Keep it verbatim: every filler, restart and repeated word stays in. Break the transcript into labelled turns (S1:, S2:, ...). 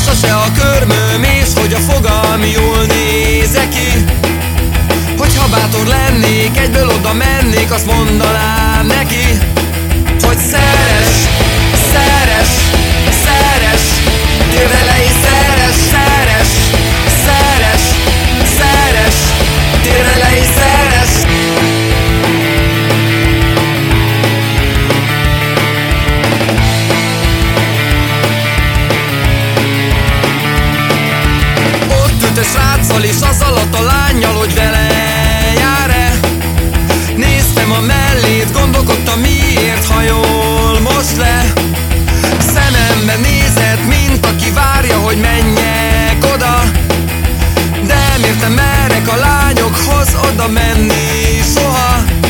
S1: Sose a körmöm és hogy a fogam jól nézek ki. Hogyha bátor lennék, egyből oda mennék, azt mondanám neki, hogy szeres, szeres, szeres, gyere vele és szeres, szeres, szeres, szeres, gyere vele és szeres. Ott ült egy sráccal és az alatt a lánnyal, hogy vele jár-e. Néztem a mellét, gondolkodtam, miért hajol most le. Szemembe nézett, mint aki várja, hogy menjek oda. De nem értem, merek a lányokhoz oda menni soha.